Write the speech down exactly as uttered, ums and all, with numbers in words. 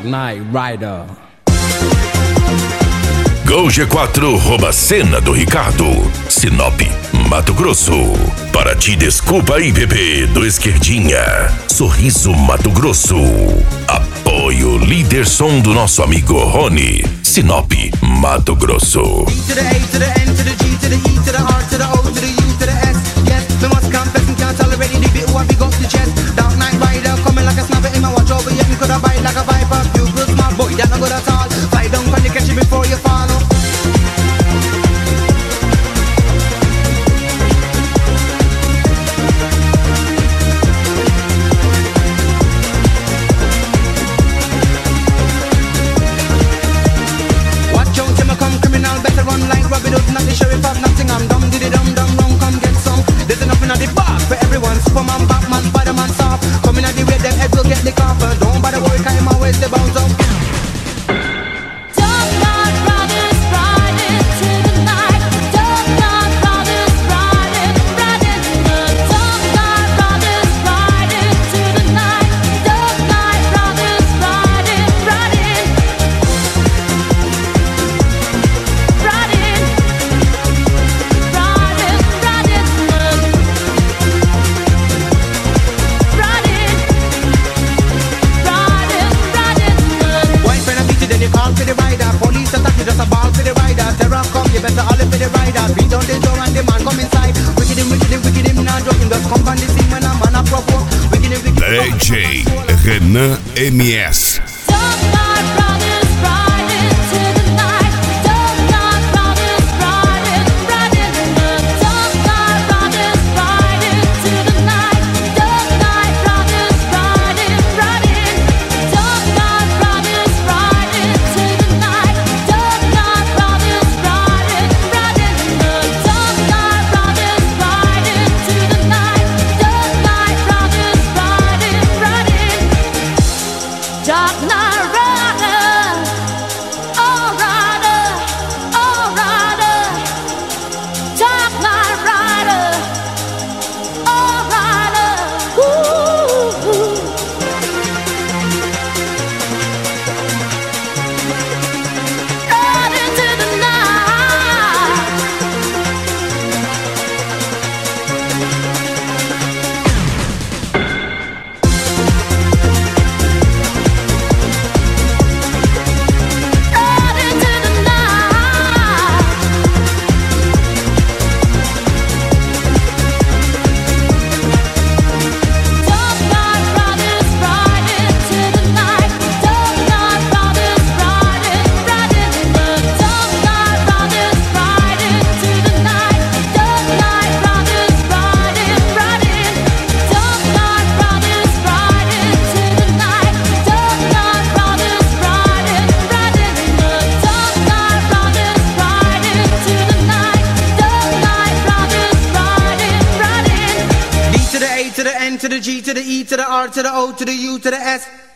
Knight Rider. Gol G quatro rouba cena do Ricardo. Sinop, Mato Grosso. Para ti, desculpa aí, bebê, do Esquerdinha. Sorriso, Mato Grosso. Apoio líder som do nosso amigo Rony. Sinop, Mato Grosso. To the A, to the N, to the G, to the E, to the R, to the O, to the U, to the S. Yes, we must confess and can't tolerate it. If it who I big up the chest. Dark Knight Rider, coming like a sniper in my watch over. Yeah, me could have bite like a viper. You good smart boy, that not good at all. Fly down when you catch it before you fall. Better run like Robin Hood, not the sheriff of nothing. I'm dumb, did it dumb, dumb, wrong, come get some. There's enough in the bar for everyone. Superman, Batman, Spider-Man, soft. Coming at the way, them heads will get the cover. Don't bother worry, I'm always the bounce up. Just a ball for the rider, terror come, you better all for the rider. Beat down the door and the man come inside. Wicked him, wicked him, wicked him, not joking. Just come on the scene when a man a provoke. Wicked him, wicked him. D J Renan M S. Dark Knight Rider, oh rider, oh rider. Dark Knight Rider, oh rider. Ooh. Ride into the night. To the N, to the G, to the E, to the R, to the O, to the U, to the S.